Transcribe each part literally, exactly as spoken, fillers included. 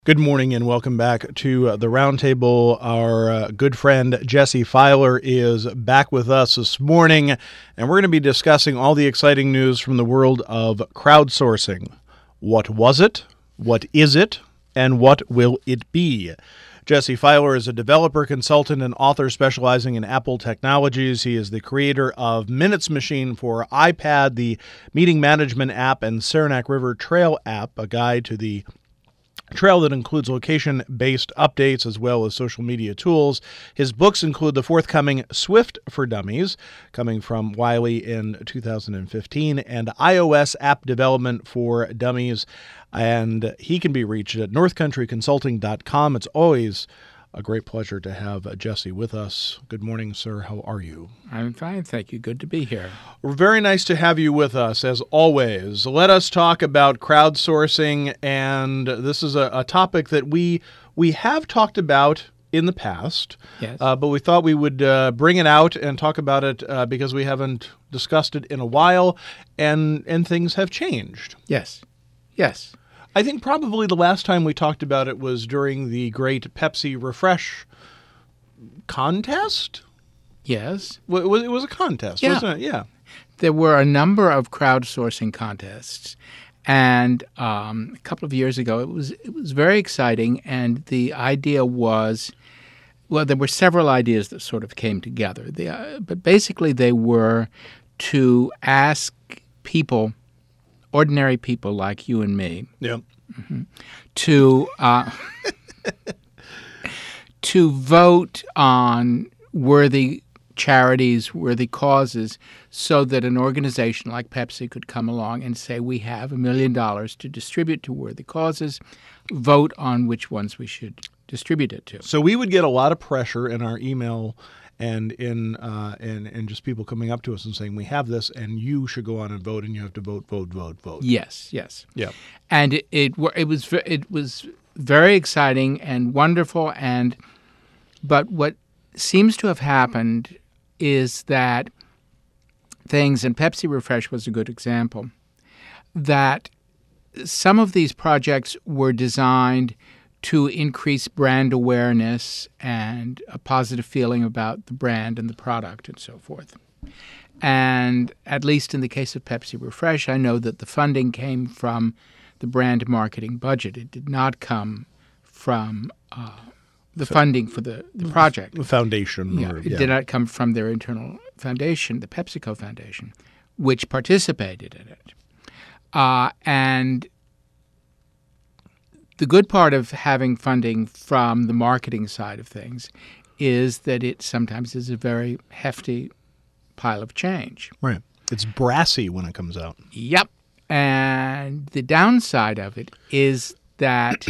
Good morning and welcome back to uh, the Roundtable. Our uh, good friend Jesse Filer is back with us this morning, and we're going to be discussing all the exciting news from the world of crowdsourcing. What was it? What is it? And what will it be? Jesse Filer is a developer, consultant, and author specializing in Apple technologies. He is the creator of Minutes Machine for iPad, the meeting management app, and Saranac River Trail app, a guide to the trail that includes location-based updates as well as social media tools. His books include the forthcoming Swift for Dummies, coming from Wiley in two thousand fifteen, and iOS App Development for Dummies. And he can be reached at north country consulting dot com. It's always a great pleasure to have Jesse with us. Good morning, sir. How are you? I'm fine, thank you. Good to be here. Very nice to have you with us, as always. Let us talk about crowdsourcing, and this is a, a topic that we we have talked about in the past, Yes. uh, but we thought we would uh, bring it out and talk about it uh, because we haven't discussed it in a while, and and things have changed. Yes. Yes. I think probably the last time we talked about it was during the great Pepsi Refresh contest. Yes. Well, It was, it was a contest, Yeah. wasn't it? Yeah. There were a number of crowdsourcing contests, and um, a couple of years ago, it was it was very exciting. And the idea was, well, there were several ideas that sort of came together. The, uh, but basically, they were to ask people, ordinary people like you and me, Yeah. to uh, to vote on worthy charities, worthy causes, so that an organization like Pepsi could come along and say, we have a million dollars to distribute to worthy causes, vote on which ones we should distribute it to. So we would get a lot of pressure in our email and in uh, and, and just people coming up to us and saying, we have this and you should go on and vote, and you have to vote, vote, vote, vote. Yes, yes. Yeah. And it it, wa- it was ve- it was very exciting and wonderful. And but what seems to have happened is that things, and Pepsi Refresh was a good example, that some of these projects were designed to increase brand awareness and a positive feeling about the brand and the product and so forth. And at least in the case of Pepsi Refresh, I know that the funding came from the brand marketing budget. It did not come from uh, the funding for the, the project. The foundation. Yeah, or, it did not come from their internal foundation, the PepsiCo Foundation, which participated in it. Uh, and the good part of having funding from the marketing side of things is that it sometimes is a very hefty pile of change. Right. It's brassy when it comes out. Yep. And the downside of it is that,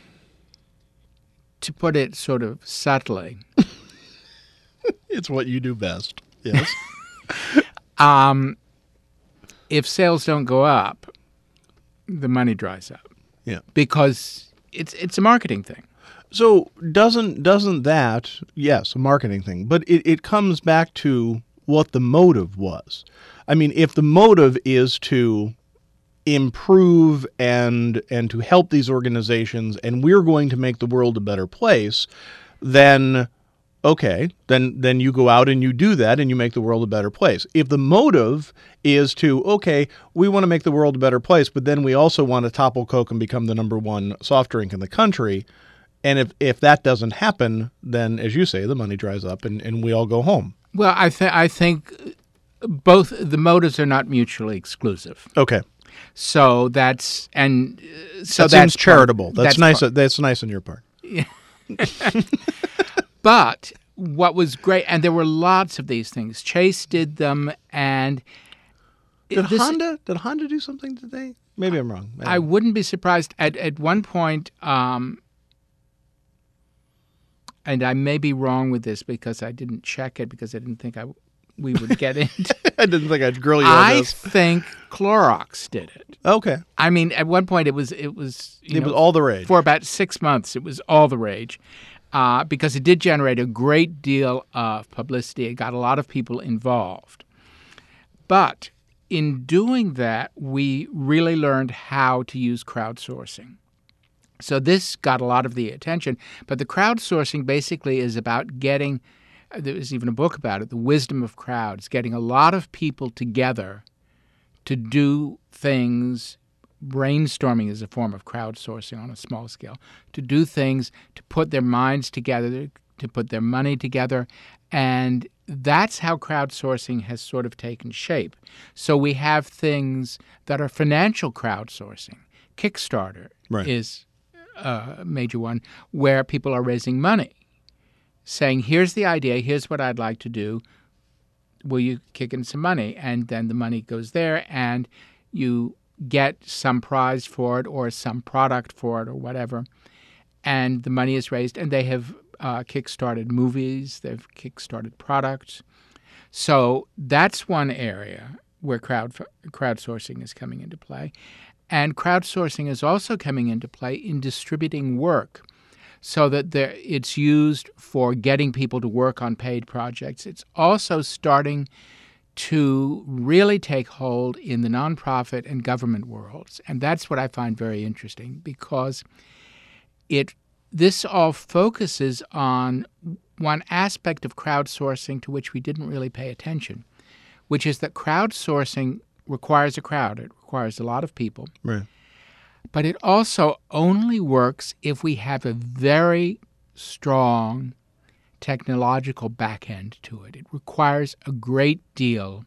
to put it sort of subtly, It's what you do best. Yes. um, if sales don't go up, the money dries up. Yeah. Because it's it's a marketing thing. So doesn't doesn't that, yes, a marketing thing, but it, it comes back to what the motive was. I mean, if the motive is to improve and and to help these organizations, and we're going to make the world a better place, then okay, then then you go out and you do that and you make the world a better place. If the motive is to, okay, we want to make the world a better place, but then we also want to topple Coke and become the number one soft drink in the country, and if, if that doesn't happen, then, as you say, the money dries up and, and we all go home. Well, I, th- I think both the motives are not mutually exclusive. Okay. So that's and uh, so that that's seems charitable. part- That's, that's nice. part- That's nice on your part. But what was great, and there were lots of these things. Chase did them, and it- Did this- Honda? Did Honda do something today? Maybe I'm wrong. I wouldn't be surprised. At at one point, um, and I may be wrong with this because I didn't check it because I didn't think I we would get into. I didn't think I'd grill you on I this. think Clorox did it. Okay. I mean, at one point it was it was you It know, was all the rage. for about six months. It was all the rage uh, because it did generate a great deal of publicity. It got a lot of people involved. But in doing that, we really learned how to use crowdsourcing. So this got a lot of the attention. But the crowdsourcing basically is about getting, there's even a book about it, The Wisdom of Crowds, getting a lot of people together to do things. Brainstorming is a form of crowdsourcing on a small scale, to do things, to put their minds together, to put their money together. And that's how crowdsourcing has sort of taken shape. So we have things that are financial crowdsourcing. Kickstarter Right. is a major one where people are raising money, saying, here's the idea, here's what I'd like to do. Will you kick in some money? And then the money goes there and you get some prize for it or some product for it or whatever. And the money is raised, and they have uh, kickstarted movies, they've kickstarted products. So that's one area where crowd crowdsourcing is coming into play. And crowdsourcing is also coming into play in distributing work so that there, it's used for getting people to work on paid projects. It's also starting to really take hold in the nonprofit and government worlds. And that's what I find very interesting, because it this all focuses on one aspect of crowdsourcing to which we didn't really pay attention, which is that crowdsourcing requires a crowd. It requires a lot of people. Right. But it also only works if we have a very strong technological back end to it. It requires a great deal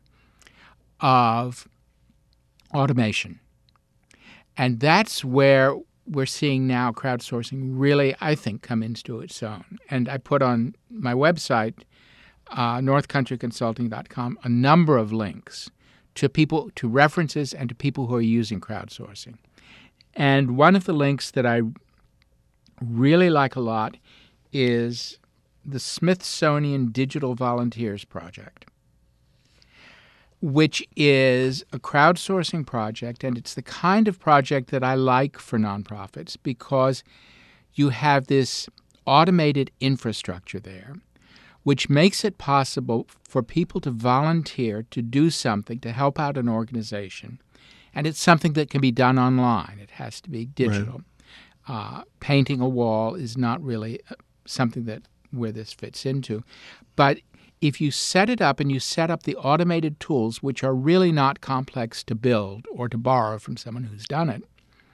of automation. And that's where we're seeing now crowdsourcing really, I think, come into its own. And I put on my website, uh, north country consulting dot com, a number of links to people, to references, and to people who are using crowdsourcing. And one of the links that I really like a lot is the Smithsonian Digital Volunteers Project, which is a crowdsourcing project, and it's the kind of project that I like for nonprofits because you have this automated infrastructure there, which makes it possible for people to volunteer to do something to help out an organization. And it's something that can be done online. It has to be digital. Right. Uh, painting a wall is not really something that where this fits into. But if you set it up and you set up the automated tools, which are really not complex to build or to borrow from someone who's done it,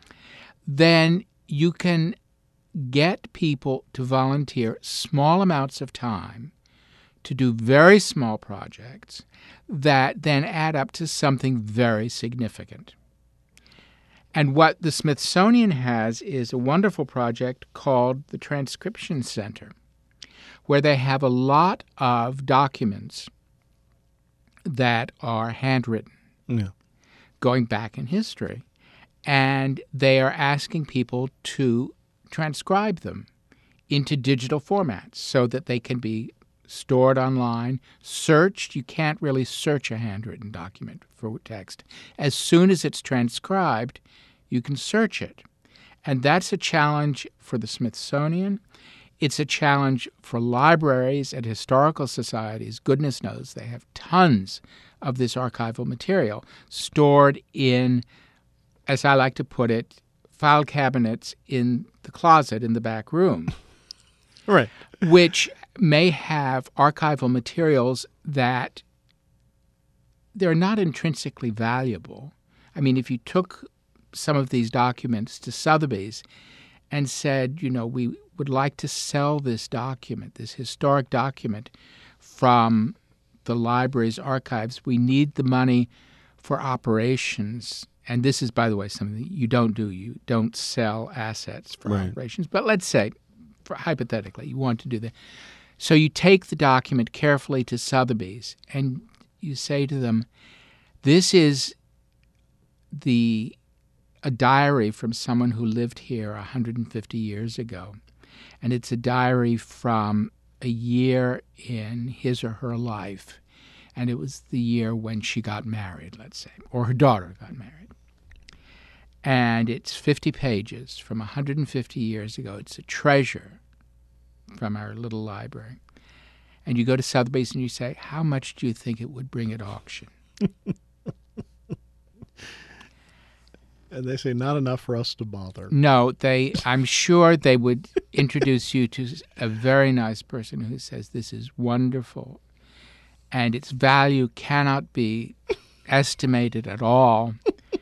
then you can get people to volunteer small amounts of time to do very small projects that then add up to something very significant. And what the Smithsonian has is a wonderful project called the Transcription Center, where they have a lot of documents that are handwritten, yeah. going back in history. And they are asking people to transcribe them into digital formats so that they can be stored online, searched. You can't really search a handwritten document for text. As soon as it's transcribed, you can search it. And that's a challenge for the Smithsonian. It's a challenge for libraries and historical societies. Goodness knows they have tons of this archival material stored in, as I like to put it, file cabinets in the closet in the back room. Right. Which may have archival materials that they're not intrinsically valuable. I mean, if you took some of these documents to Sotheby's and said, you know, we would like to sell this document, this historic document from the library's archives, we need the money for operations. And this is, by the way, something that you don't do. You don't sell assets for right. operations. But let's say, for, hypothetically, you want to do that. So you take the document carefully to Sotheby's and you say to them, this is the a diary from someone who lived here one hundred fifty years ago. And it's a diary from a year in his or her life. And it was the year when she got married, let's say, or her daughter got married. And it's fifty pages from one hundred fifty years ago. It's a treasure from our little library. And you go to Sotheby's and you say, how much do you think it would bring at auction? And they say not enough for us to bother. No, they. I'm sure they would introduce you to a very nice person who says this is wonderful, and its value cannot be estimated at all.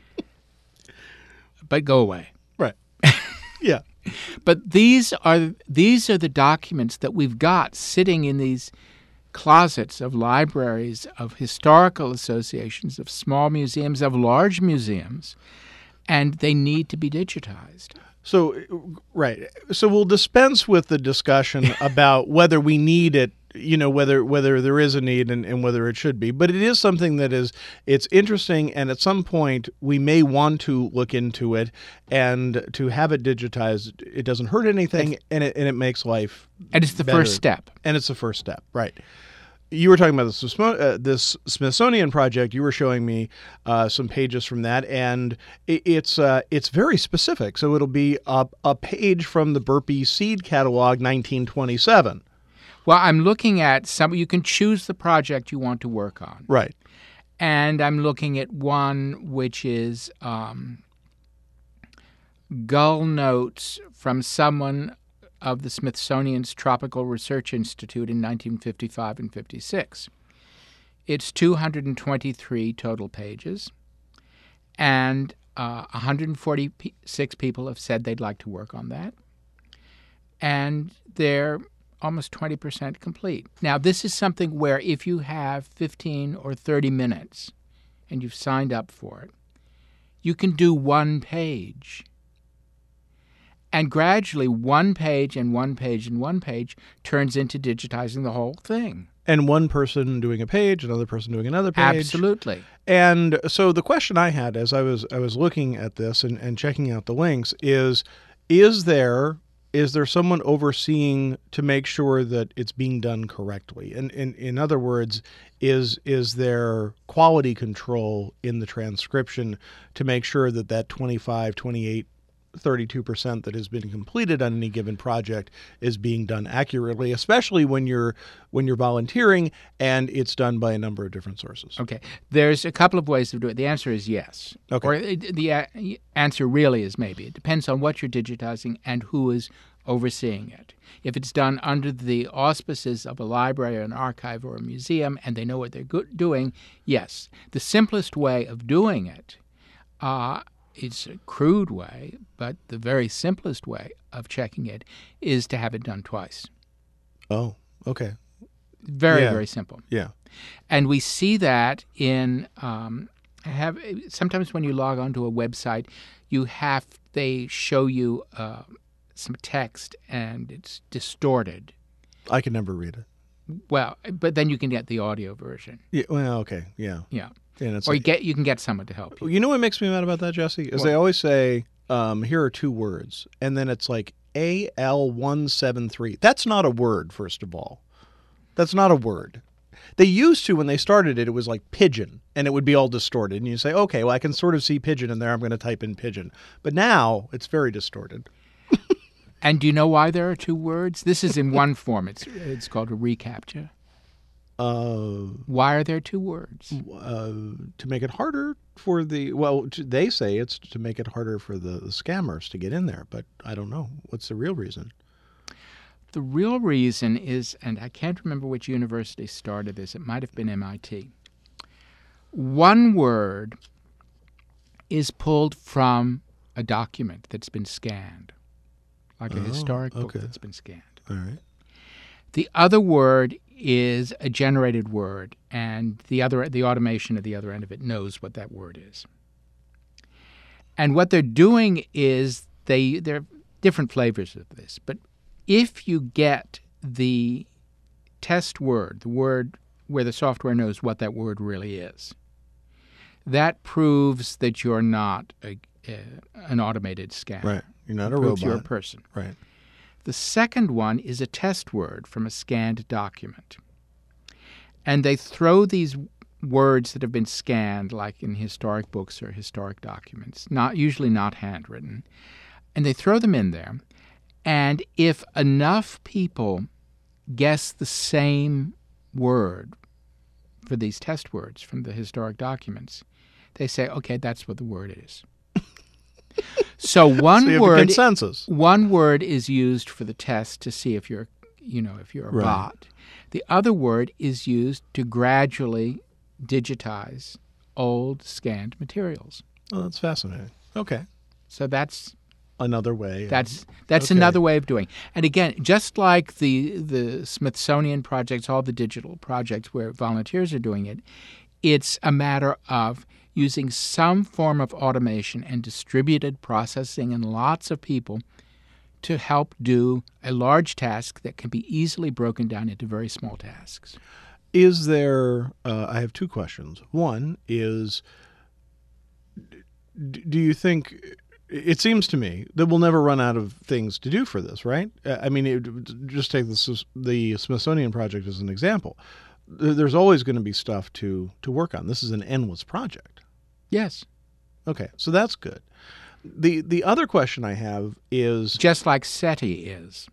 But go away. Right. Yeah. But these are these are the documents that we've got sitting in these closets of libraries, of historical associations, of small museums, of large museums, and they need to be digitized. So, right. So we'll dispense with the discussion about whether we need it, you know, whether whether there is a need and, and whether it should be. But it is something that is, it's interesting, and at some point we may want to look into it, and to have it digitized, it doesn't hurt anything, it's, and it and it makes life And it's the better. first step. And it's the first step, right. You were talking about this, uh, this Smithsonian project. You were showing me uh, some pages from that, and it, it's uh, it's very specific. So it'll be a, a page from the Burpee Seed Catalog, nineteen twenty-seven. Well, I'm looking at some. You can choose the project you want to work on, right? And I'm looking at one which is um, gull notes from someone of the Smithsonian's Tropical Research Institute in nineteen fifty-five and fifty-six. It's two hundred twenty-three total pages, and uh, one hundred forty-six people have said they'd like to work on that, and they're almost twenty percent complete. Now, this is something where if you have fifteen or thirty minutes and you've signed up for it, you can do one page. And gradually, one page and one page and one page turns into digitizing the whole thing. And one person doing a page, another person doing another page. Absolutely. And so the question I had as I was I was looking at this and, and checking out the links is, is there is there someone overseeing to make sure that it's being done correctly? And in, in other words, is is there quality control in the transcription to make sure that that twenty-five, twenty-eight, thirty-two percent that has been completed on any given project is being done accurately, especially when you're when you're volunteering and it's done by a number of different sources? Okay. There's a couple of ways to do it. The answer is yes. Okay. Or it, the uh, answer really is maybe. It depends on what you're digitizing and who is overseeing it. If it's done under the auspices of a library or an archive or a museum and they know what they're go- doing, yes. The simplest way of doing it uh, it's a crude way, but the very simplest way of checking it is to have it done twice. Oh, okay. Very, Yeah. very simple. Yeah. And we see that in um, have sometimes when you log onto a website, you have they show you uh, some text and it's distorted. I can never read it. Well, but then you can get the audio version. Yeah. Well, okay. Yeah. Yeah. And it's Or you like, get you can get someone to help you. you know what makes me mad about that, Jesse? Is What? they always say, um, here are two words, and then it's like A L one seven three. That's not a word, first of all. That's not a word. They used to, when they started it, it was like pigeon, and it would be all distorted. And you say, okay, well, I can sort of see pigeon in there. I'm going to type in pigeon. But now it's very distorted. And do you know why there are two words? This is in one form. It's it's called a reCAPTCHA. Uh, Why are there two words? uh, to make it harder for the, well, t- they say it's to make it harder for the, the scammers to get in there, but I don't know. What's the real reason? The real reason is, and I can't remember which university started this, it might have been M I T. One word is pulled from a document that's been scanned, like a Oh, historic book okay. that's been scanned. All right. The other word is a generated word, and the other, the automation at the other end of it knows what that word is. And what they're doing is they there are different flavors of this, but if you get the test word, the word where the software knows what that word really is, that proves that you're not a, a, an automated scammer. Right. You're not a Proves robot. you're a person. Right. The second one is a test word from a scanned document. And they throw these words that have been scanned, like in historic books or historic documents, not usually not handwritten, and they throw them in there. And if enough people guess the same word for these test words from the historic documents, they say, okay, that's what the word is. So one So you have word a consensus. one word is used for the test to see if you're, you know, if you're a Right. bot. The other word is used to gradually digitize old scanned materials. Oh, that's fascinating. Okay. So that's Another way. That's that's Okay. another way of doing. And again, just like the the Smithsonian projects, all the digital projects where volunteers are doing it, it's a matter of using some form of automation and distributed processing and lots of people to help do a large task that can be easily broken down into very small tasks. Is there, uh, I have two questions. One is, d- do you think, it seems to me that we'll never run out of things to do for this, right? Uh, I mean, it, just take the, S- the Smithsonian Project as an example. There- There's always going to be stuff to, to work on. This is an endless project. Yes, Okay, so that's good. The the other question I have is, just like SETI is.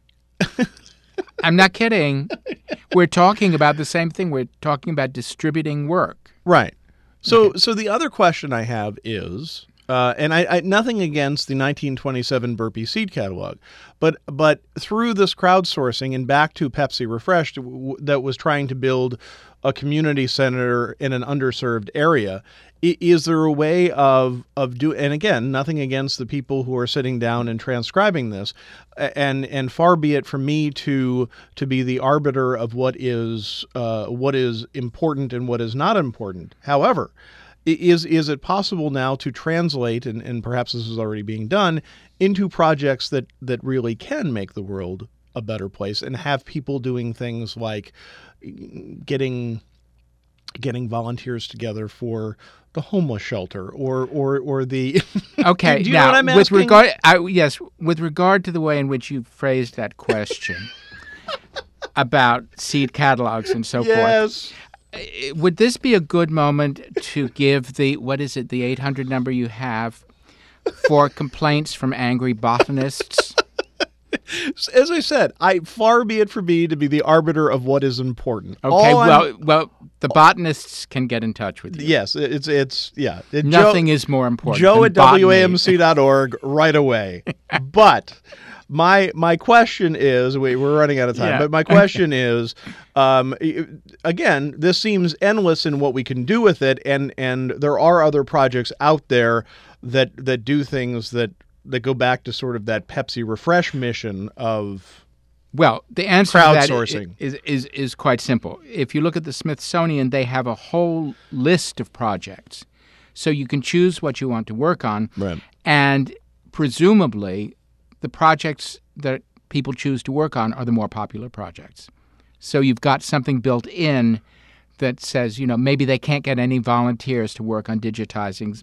I'm not kidding. We're talking about the same thing. We're talking about distributing work. right. So Okay. so the other question I have is, uh, and I, I nothing against the nineteen twenty-seven Burpee Seed Catalog, but but through this crowdsourcing and back to Pepsi Refreshed, w- that was trying to build a community center in an underserved area. i- Is there a way of of do? And again, nothing against the people who are sitting down and transcribing this, a- and and far be it from me to to be the arbiter of what is uh, what is important and what is not important. However, i- is is it possible now to translate, and, and perhaps this is already being done, into projects that that really can make the world a better place and have people doing things like getting getting volunteers together for the homeless shelter or or or the Okay, do you now know what I'm with asking? regard, I, yes, with regard to the way in which you phrased that question about seed catalogs and so yes. forth, would this be a good moment to give the what is it, the eight hundred number you have for complaints from angry botanists? As I said, I far be it from me to be the arbiter of what is important. Okay, All I'm- well, well, the botanists can get in touch with you. yes, it's it's yeah. It- Nothing Joe, is more important. Joe than at botany. W A M C dot org right away. But my my question is, we, we're running out of time, Yeah. but my question is, um, again, this seems endless in what we can do with it, and, and there are other projects out there that that do things that, that go back to sort of that Pepsi Refresh mission of Well, the answer to that Crowdsourcing. is, is is quite simple. If you look at the Smithsonian, they have a whole list of projects. So you can choose what you want to work on. Right. And presumably, the projects that people choose to work on are the more popular projects. So you've got something built in that says, you know, maybe they can't get any volunteers to work on digitizing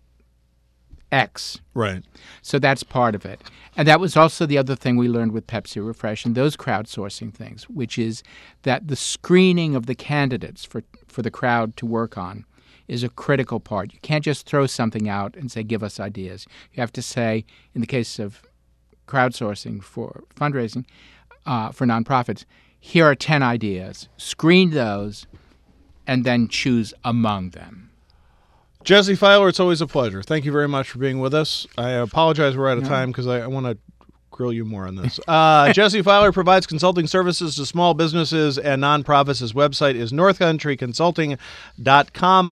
X. right. So that's part of it. And that was also the other thing we learned with Pepsi Refresh and those crowdsourcing things, which is that the screening of the candidates for, for the crowd to work on is a critical part. You can't just throw something out and say, give us ideas. You have to say, in the case of crowdsourcing for fundraising uh, for nonprofits, here are ten ideas. Screen those and then choose among them. Jesse Filer, it's always a pleasure. Thank you very much for being with us. I apologize we're out of time because I, I want to grill you more on this. Uh, Jesse Filer provides consulting services to small businesses and nonprofits. His website is north country consulting dot com.